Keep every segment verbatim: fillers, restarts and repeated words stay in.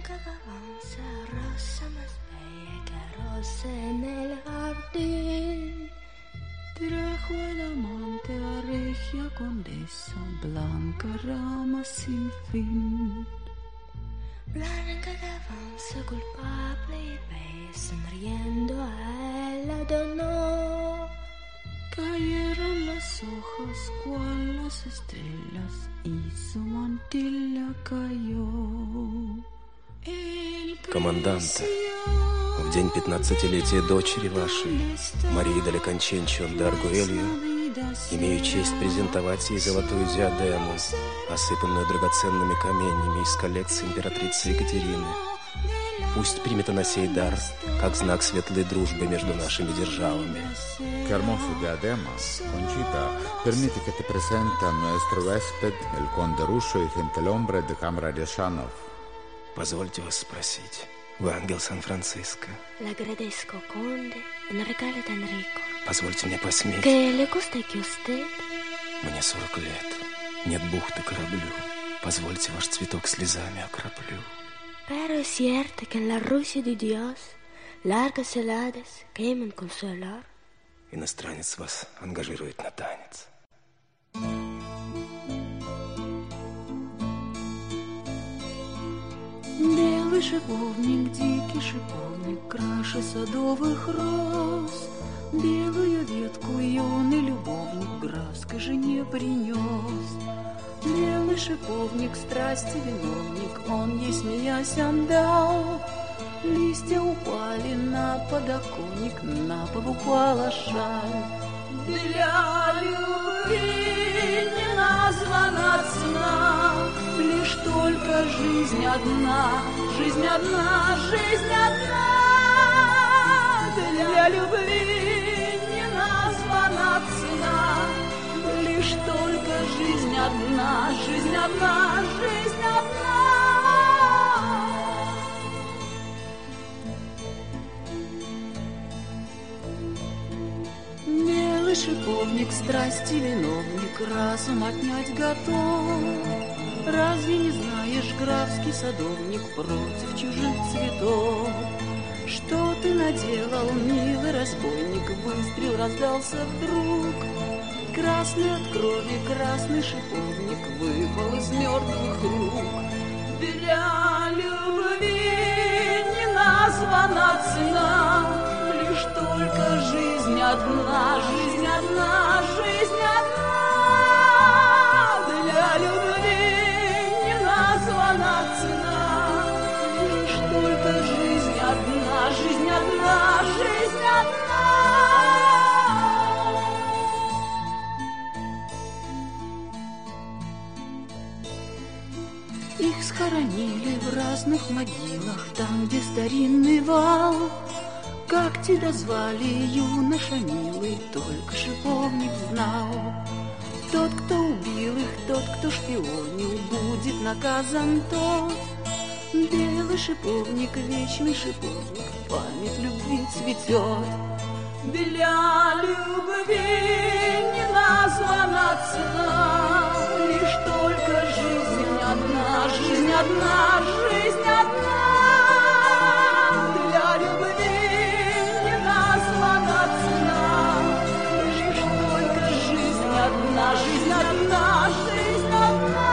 Blanca avanza, rosa más bella que rosa en el jardín. Trajo el amante a regia condesa, blanca rama sin fin. Blanca que avanza culpable y bella, sonriendo a él la donó. Cayeron las hojas cual las estrellas y su mantilla cayó. Команданта, в день пятнадцатилетия дочери вашей, Марии Далеконченчо Даргуэлью, имею честь презентовать ей золотую диадему, осыпанную драгоценными каменьями из коллекции императрицы Екатерины. Pust primita на сей дар, как знак светлой дружбы между нашими державами. Che hermoso diadema, Conchita, permite que te presente a nuestro huésped, el conde ruso y gentilhombre de Cámara de Shanov. Позвольте вас спросить, вы ангел Сан-Франциско? Le agradezco, conde, un regalo tan rico. Позвольте мне посметь. ¿Qué le gusta que usted? Мне сорок лет, нет бухты кораблю. Позвольте ваш цветок слезами окроплю. Pero es cierto que en la Rusia de Dios largas heladas queman con su olor. Иностранец вас ангажирует на танец. Белый шиповник, дикий шиповник, краше садовых роз. Белую ветку юный любовник братской жене принес. Белый шиповник, страсти виновник, он ей смеясь отдал. Листья упали на подоконник, на пол упала шаль. Для любви не названа цена, лишь только жизнь одна, жизнь одна, жизнь одна. Для любви не названа цена, лишь только жизнь одна, жизнь одна, жизнь одна. Белый шиповник, страсти виновник, разум отнять готов. Разве не знаешь, графский садовник, против чужих цветов? Что ты наделал, милый разбойник? Выстрел раздался вдруг. Красный от крови, красный шиповник выпал из мертвых рук. Для любви не названа цена, лишь только жизнь одна, жизнь одна, жизнь одна. Для любви не названа цена, лишь только жизнь одна, жизнь одна, жизнь одна. Их схоронили в разных могилах, там, где старинный вал. Как тебя звали, юноша милый, только шиповник знал. Тот, кто убил их, тот, кто шпионил, будет наказан тот. Белый шиповник, вечный шиповник, память любви цветет. Для любви не названа цена, лишь только жизнь одна, жизнь одна, жизнь одна. Для любви не названа цена, лишь только жизнь одна, жизнь одна, жизнь одна.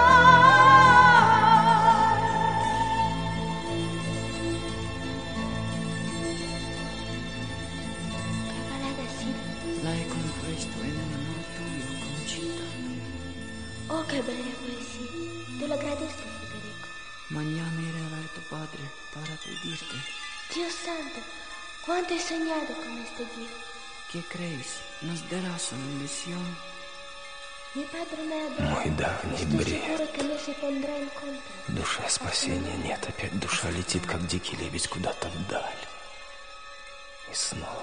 Like un questo è nella notte io Conchita. Oh, qué bella poesía. Te lo agradezco, Federico. Mañana iré a ver a tu padre para pedirte. Dios santo, cuánto he soñado con este día. ¿Qué crees? ¿Nos darás una bendición? Mi padre me adora. Мой давний Estoy бред. seguro que no se pondrá en contra. В душе спасения нет, опять душа летит, как дикий лебедь, куда-то вдаль. И снова